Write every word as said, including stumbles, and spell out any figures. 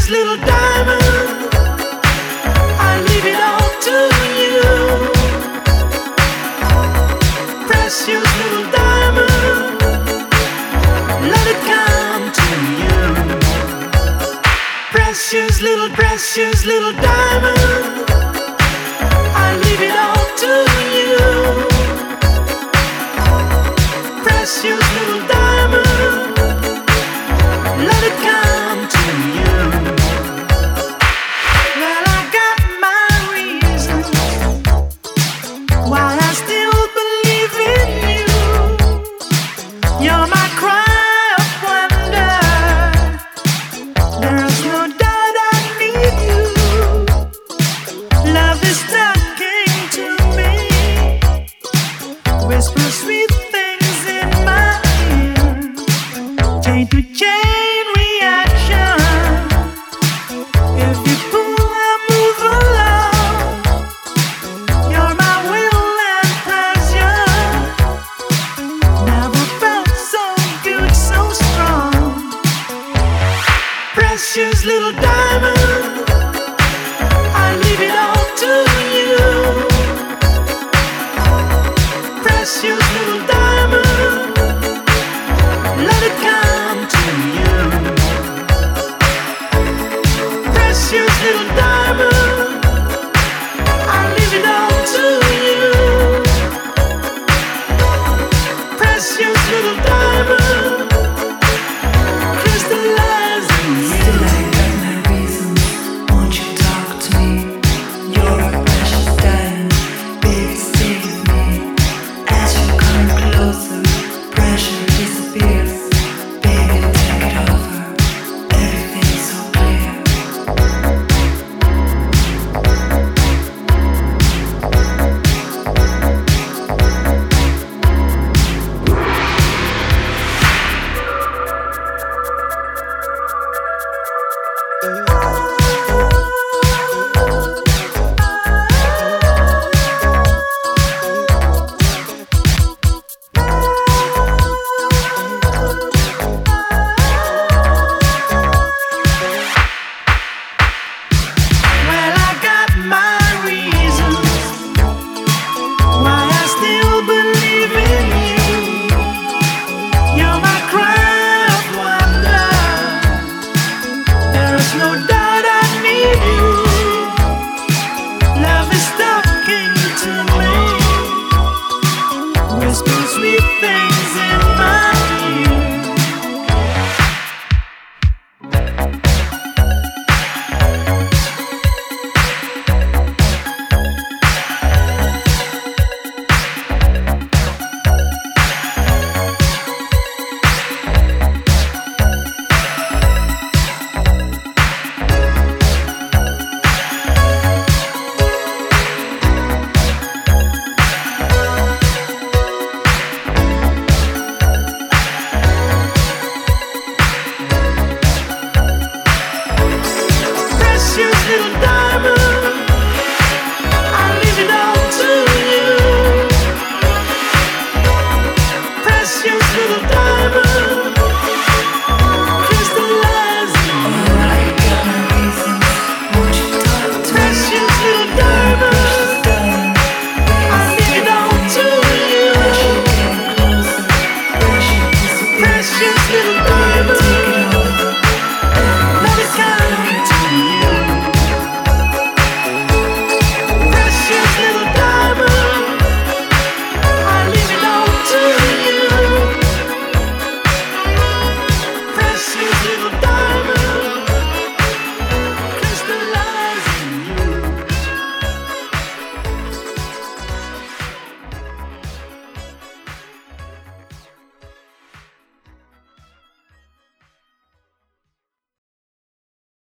little diamond, I leave it all to you. Precious little diamond, let it come to you. Precious little, precious little diamond, I leave it all to you. Precious little diamond, let it come to you. Well, I got my reasons why I still believe in you. You're my cry of wonder. There's no doubt I need you. Love is talking to me. Whisper sweet things in my ear. Chain to chain reaction. If you pull, I move along. You're my will and pleasure. Never felt so good, so strong. Precious little diamond, I leave it all to you. Precious little diamond, let it come to you. Precious little diamond, I leave it all to you. Precious little diamond, crystallizing you. Still I got my reasons, won't you talk to me? You're a precious diamond, baby stay with me. As you come closer, pressure disappears. Baby take it over, everything's so clear. Well, I got my reasons why I still believe in you. You're my cry of wonder. There is no doubt I need you. Love is talking to me. Whisper sweet things in